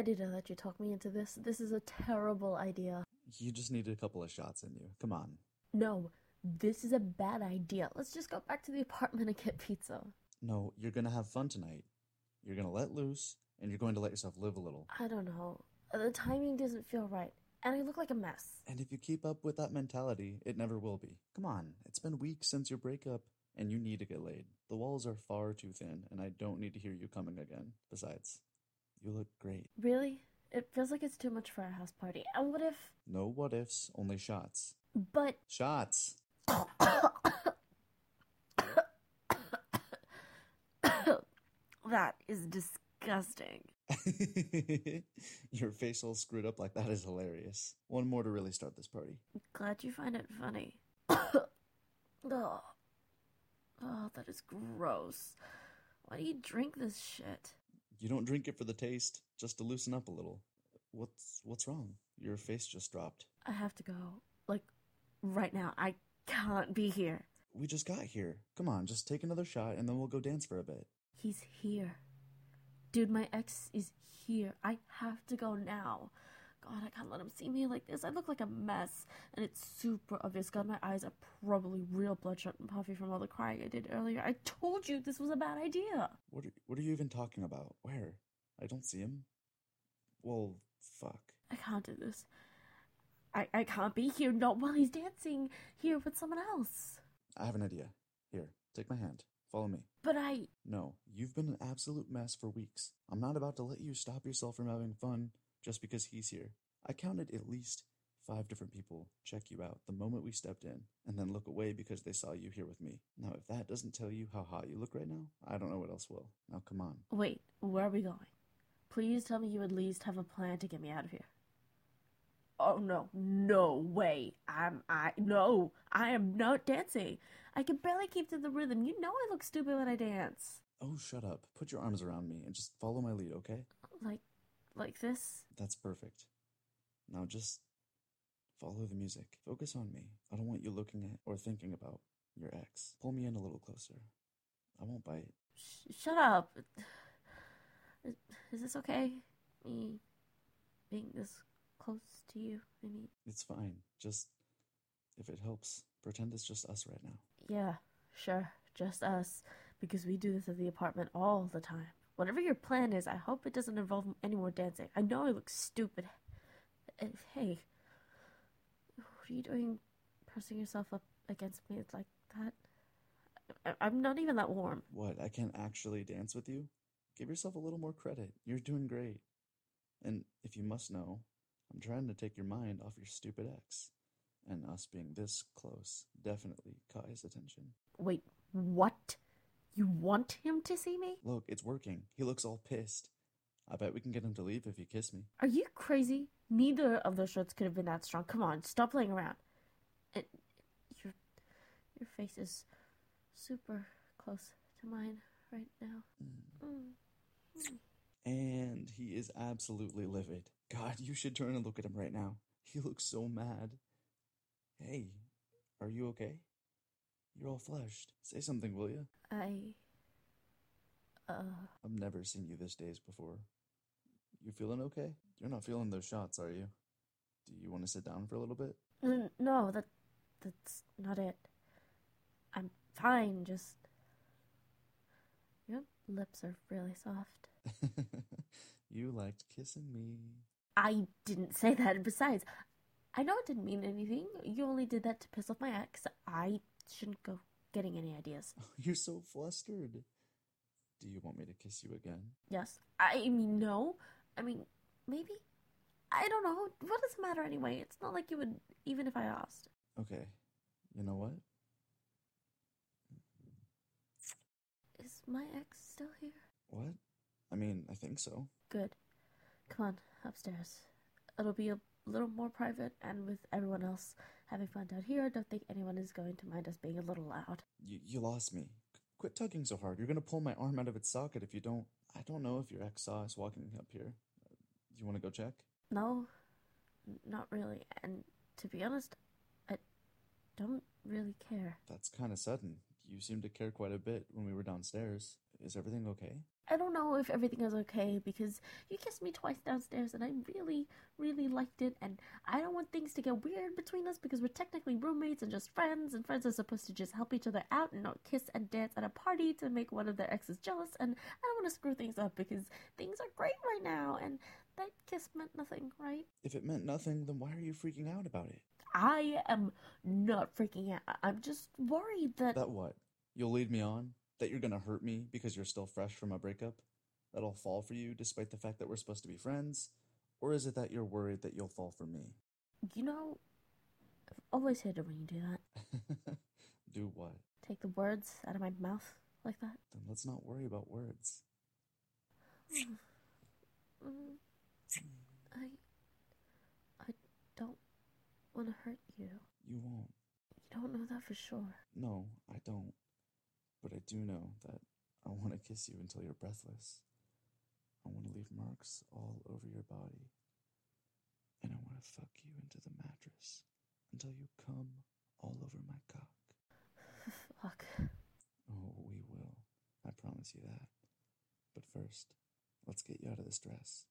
ready to let you talk me into this. This is a terrible idea. You just need a couple of shots in you. Come on. No, this is a bad idea. Let's just go back to the apartment and get pizza. No, you're gonna have fun tonight. You're gonna let loose, and you're going to let yourself live a little. I don't know. The timing doesn't feel right. And I look like a mess. And if you keep up with that mentality, it never will be. Come on, it's been weeks since your breakup, and you need to get laid. The walls are far too thin, and I don't need to hear you coming again. Besides, you look great. Really? It feels like it's too much for a house party. And what if... No what ifs, only shots. But... Shots! That is disgusting. Your face all screwed up like that is hilarious. One more to really start this party. Glad you find it funny. Oh, that is gross. Why do you drink this shit? You don't drink it for the taste, just to loosen up a little. What's wrong? Your face just dropped. I have to go. Like, right now. I can't be here. We just got here. Come on, just take another shot and then we'll go dance for a bit. He's here. Dude, my ex is here. I have to go now. God, I can't let him see me like this. I look like a mess. And it's super obvious. God, my eyes are probably real bloodshot and puffy from all the crying I did earlier. I told you this was a bad idea. What are you even talking about? Where? I don't see him. Well, fuck. I can't do this. I can't be here not while he's dancing here with someone else. I have an idea. Here, take my hand. Follow me. But I... No, you've been an absolute mess for weeks. I'm not about to let you stop yourself from having fun just because he's here. I counted at least 5 different people check you out the moment we stepped in, and then look away because they saw you here with me. Now, if that doesn't tell you how hot you look right now, I don't know what else will. Now, come on. Wait, where are we going? Please tell me you at least have a plan to get me out of here. Oh, no way. No, I am not dancing. I can barely keep to the rhythm. You know I look stupid when I dance. Oh, shut up. Put your arms around me and just follow my lead, okay? Like this? That's perfect. Now just follow the music. Focus on me. I don't want you looking at or thinking about your ex. Pull me in a little closer. I won't bite. Shut up. Is this okay? Me being this close to you? I mean... It's fine. Just, if it helps, pretend it's just us right now. Yeah, sure. Just us. Because we do this at the apartment all the time. Whatever your plan is, I hope it doesn't involve any more dancing. I know I look stupid. Hey, what are you doing pressing yourself up against me like that? I'm not even that warm. What, I can't actually dance with you? Give yourself a little more credit. You're doing great. And if you must know, I'm trying to take your mind off your stupid ex. And us being this close definitely caught his attention. Wait, what? You want him to see me? Look, it's working. He looks all pissed. I bet we can get him to leave if you kiss me. Are you crazy? Neither of those shots could have been that strong. Come on, stop playing around. And your face is super close to mine right now. And he is absolutely livid. God, you should turn and look at him right now. He looks so mad. Hey, are you okay? You're all flushed. Say something, will you? I've never seen you this dazed before. You feeling okay? You're not feeling those shots, are you? Do you want to sit down for a little bit? No, that's not it. I'm fine, just... Your lips are really soft. You liked kissing me. I didn't say that, and besides, I know it didn't mean anything. You only did that to piss off my ex. I shouldn't go getting any ideas. You're so flustered. Do you want me to kiss you again? Yes. I mean, no. I mean, maybe. I don't know. What does it matter anyway? It's not like you would, even if I asked. Okay. You know what? Is my ex still here? What? I mean, I think so. Good. Come on, upstairs. It'll be a little more private, and with everyone else having fun down here, I don't think anyone is going to mind us being a little loud. You lost me. Quit tugging so hard. You're gonna pull my arm out of its socket if you don't. I don't know if your ex saw us walking up here. You want to go check? No, not really. And to be honest, I don't really care. That's kind of sudden. You seemed to care quite a bit when we were downstairs. Is everything okay? I don't know if everything is okay because you kissed me twice downstairs and I really, really liked it. And I don't want things to get weird between us because we're technically roommates and just friends. And friends are supposed to just help each other out and not kiss and dance at a party to make one of their exes jealous. And I don't want to screw things up because things are great right now. And that kiss meant nothing, right? If it meant nothing, then why are you freaking out about it? I am not freaking out. I'm just worried that... That what? You'll lead me on? That you're gonna hurt me because you're still fresh from a breakup? That I'll fall for you despite the fact that we're supposed to be friends? Or is it that you're worried that you'll fall for me? You know, I've always hated when you do that. Do what? Take the words out of my mouth like that. Then let's not worry about words. I don't want to hurt you. You won't. You don't know that for sure. No, I don't. But I do know that I want to kiss you until you're breathless. I want to leave marks all over your body. And I want to fuck you into the mattress until you come all over my cock. Fuck. Oh, we will. I promise you that. But first, let's get you out of this dress.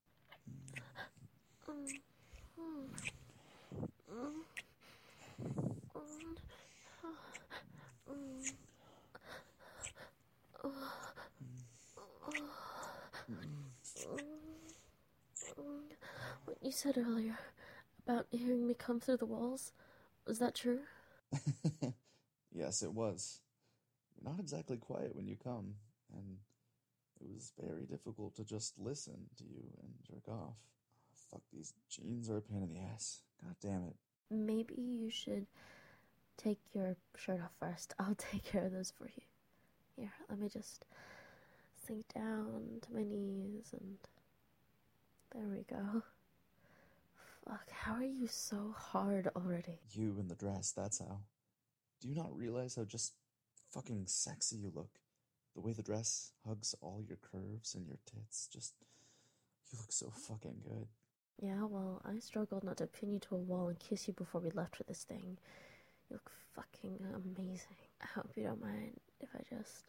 What you said earlier about hearing me come through the walls, was that true? Yes, it was. You're not exactly quiet when you come, and it was very difficult to just listen to you and jerk off. Fuck, these jeans are a pain in the ass. God damn it. Maybe you should take your shirt off first. I'll take care of those for you. Here, let me just sink down to my knees and... There we go. Fuck, how are you so hard already? You in the dress, that's how. Do you not realize how just fucking sexy you look? The way the dress hugs all your curves and your tits, just... You look so fucking good. Yeah, well, I struggled not to pin you to a wall and kiss you before we left for this thing. You look fucking amazing. I hope you don't mind if I just...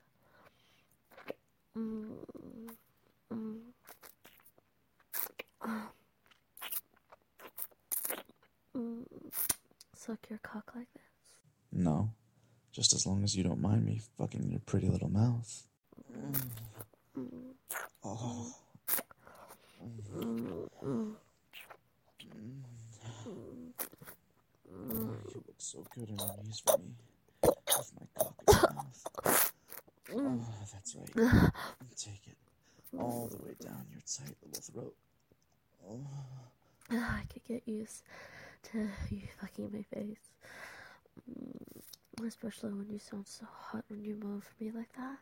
Suck your cock like this? No, just as long as you don't mind me fucking your pretty little mouth. Oh. You look so good on your knees for me, with my cock in your mouth. Oh, that's right. Take it all the way down your tight little throat. Oh. I could get used to you fucking my face. Especially when you sound so hot when you moan for me like that.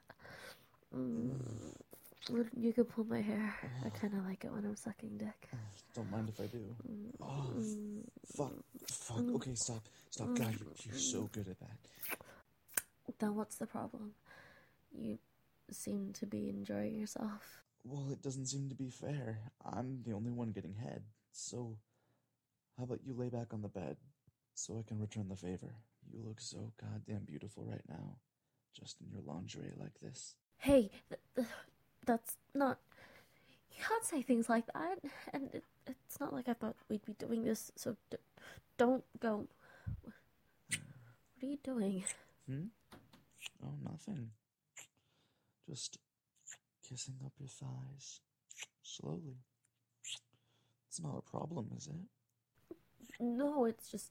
You could pull my hair. I kind of like it when I'm sucking dick. Don't mind if I do. Oh, fuck. Okay, stop. God, you're so good at that. Then what's the problem? You seem to be enjoying yourself. Well, it doesn't seem to be fair. I'm the only one getting head. So, how about you lay back on the bed so I can return the favor? You look so goddamn beautiful right now, just in your lingerie like this. Hey, that's not... You can't say things like that, and it's not like I thought we'd be doing this, so don't go... What are you doing? Oh, nothing. Just kissing up your thighs, slowly. It's not a problem, is it? No, it's just...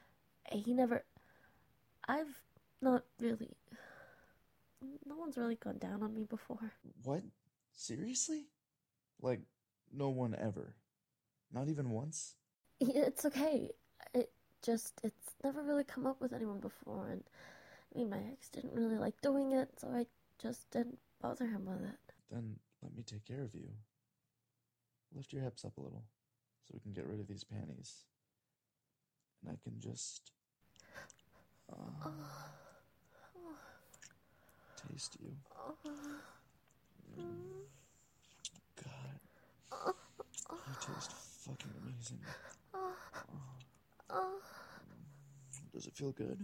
I've not really... No one's really gone down on me before. What? Seriously? Like, no one ever? Not even once? Yeah, it's okay. It's never really come up with anyone before, and I mean, my ex didn't really like doing it, so I just didn't bother him with it. Then let me take care of you. Lift your hips up a little, so we can get rid of these panties. And I can just... taste you. God. You taste fucking amazing. Does it feel good?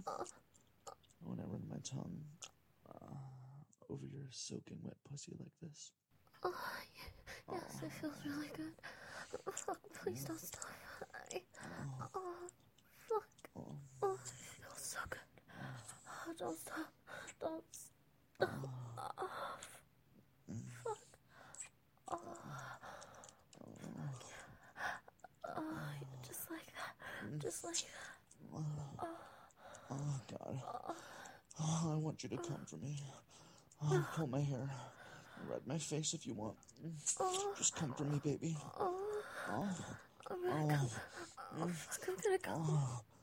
When I run my tongue over your soaking wet pussy like this. Yes, it feels really good. Fuck, please don't stop. Fuck. Oh, it feels so good. Oh, don't stop. Don't stop. Fuck. Just like that. Just like that. Oh, God. Oh, I want you to come for me. Pull my hair. Rub my face if you want. Just come for me, baby. I'm gonna come. Fuck, I'm gonna come.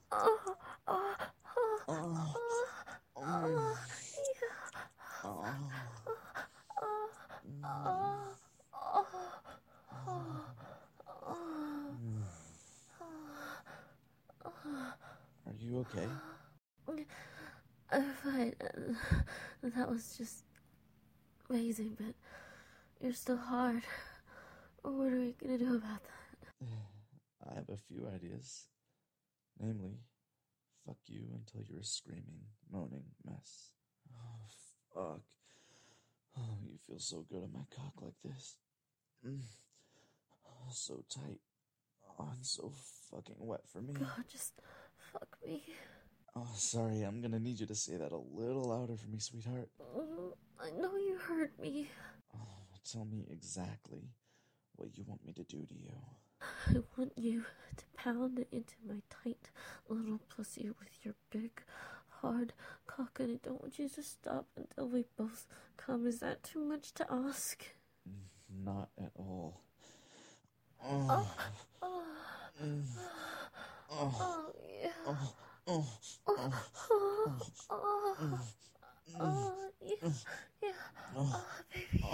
Are you okay? I'm fine. That was just amazing, but you're still hard. What are we gonna do about that? I have a few ideas. Namely, fuck you until you're a screaming, moaning mess. Oh, fuck. Oh, you feel so good on my cock like this. Oh, so tight. Oh, and so fucking wet for me. God, just fuck me. Oh, sorry, I'm gonna need you to say that a little louder for me, sweetheart. I know you hurt me. Oh, tell me exactly what you want me to do to you. I want you to pound it into my tight little pussy with your big, hard cock, and I don't want you to stop until we both come. Is that too much to ask? Not at all. Yeah. Baby.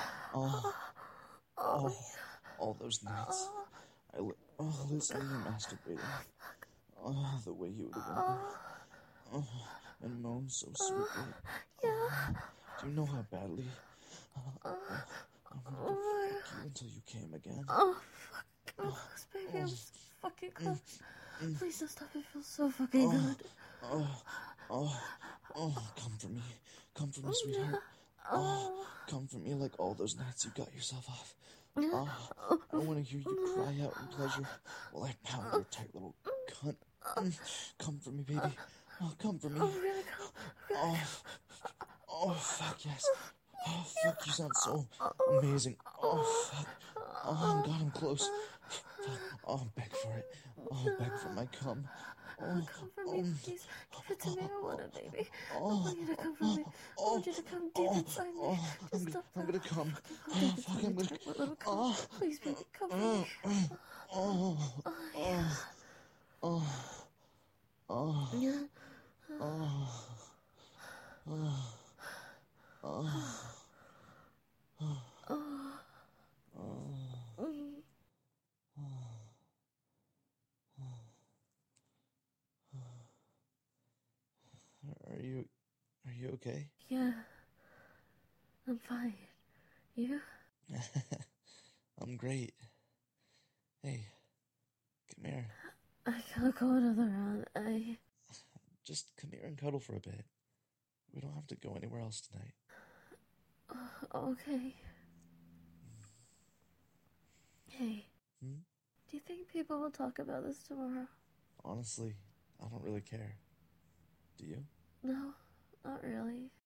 All those nights. Listen to you masturbating. The way you would whimper. And moan so sweetly. Do you know how badly I wanted to fuck you until you came again? Fuck. I'm close, baby. I'm so fucking close. Please don't stop. It feels so fucking good. Come for me. Come for me, sweetheart. Come for me like all those nights you got yourself off. I want to hear you cry out in pleasure while I pound your tight little cunt. Come for me, baby. Come for me. Fuck yes. Oh, fuck, you sound so amazing. Fuck. God, I'm close. Fuck. Beg for it. Beg for my cum. Come for me, please. Give it to me. I want it, baby. I want you to come for me. I want you to come deep inside me. Just stop. I'm gonna come. Fuck, I'm gonna come. Please, baby, come for me. Are you okay? Yeah, I'm fine. You? I'm great. Hey, come here. I can't go another round. Just come here and cuddle for a bit. We don't have to go anywhere else tonight. Okay. Hey. Do you think people will talk about this tomorrow? Honestly, I don't really care. Do you? No, not really.